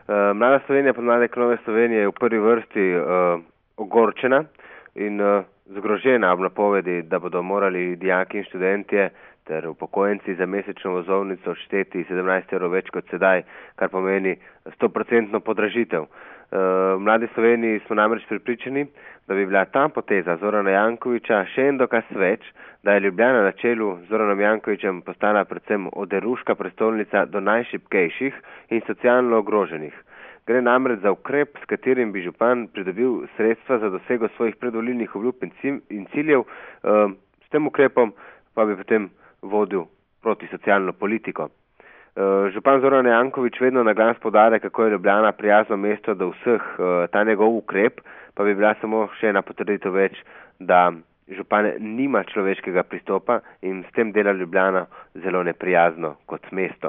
Mlada Slovenija, podmladek Nove Slovenije je v prvi vrsti ogorčena in zgrožena ob napovedi, da bodo morali dijaki in študentje ter upokojenci za mesečno vozovnico odšteti 17 € več kot sedaj, kar pomeni 100% podražitev. V Mladi Sloveniji smo namreč prepričani, da bi bila ta poteza Zorana Jankovića še en dokaz več, da je Ljubljana na čelu z Zoranom Jankovićem postala predvsem oderuška prestolnica do najšibkejših in socialno ogroženih. Gre namreč za ukrep, s katerim bi župan pridobil sredstva za dosego svojih predvolilnih obljub in ciljev, s tem ukrepom pa bi potem vodil protisocialno politiko. Župan Zoran Janković vedno na glas poudarja, kako je Ljubljana prijazno mesto do vseh. Ta njegov ukrep pa bi bila samo še ena potrditev več, da župan nima človeškega pristopa in s tem dela Ljubljana zelo neprijazno kot mesto.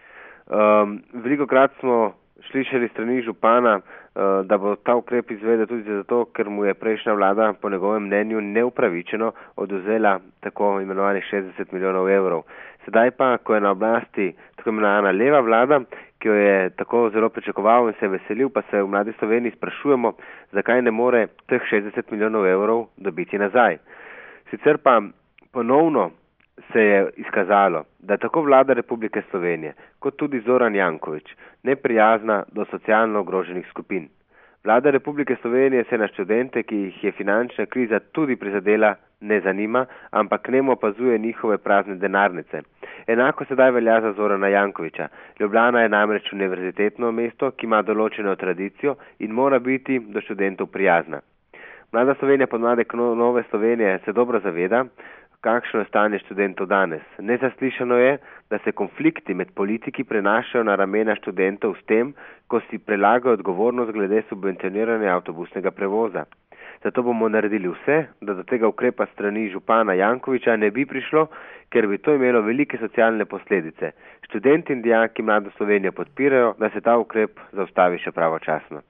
Velikokrat smo slišali strani župana, da bo ta ukrep izvedel tudi zato, ker mu je prejšnja vlada po njegovem mnenju neupravičeno odvzela tako imenovanih 60 milijonov evrov. Sedaj pa, ko je na oblasti tako imenovana leva vlada, ki jo je tako zelo pričakoval in se veselil, pa se v Mladi Sloveniji sprašujemo, zakaj ne more teh 60 milijonov evrov dobiti nazaj. Sicer pa ponovno se je izkazalo, da je tako vlada Republike Slovenije kot tudi Zoran Janković neprijazna do socialno ogroženih skupin. Vlada Republike Slovenije se na študente, ki jih je finančna kriza tudi prizadela, ne zanima, ampak nemo opazuje njihove prazne denarnice. Enako sedaj velja za Zorana Jankovića. Ljubljana je namreč univerzitetno mesto, ki ima določeno tradicijo in mora biti do študentov prijazna. Mlada Slovenija, podmladek Nove Slovenije, se dobro zaveda, kakšno je stanje študentov danes. Nezaslišano je, da se konflikti med politiki prenašajo na ramena študentov s tem, ko si prelagajo odgovornost glede subvencioniranja avtobusnega prevoza. Zato bomo naredili vse, da do tega ukrepa strani župana Jankovića ne bi prišlo, ker bi to imelo velike socialne posledice. Študenti in dijaki Mlado Slovenijo podpirajo, da se ta ukrep zaustavi še pravočasno.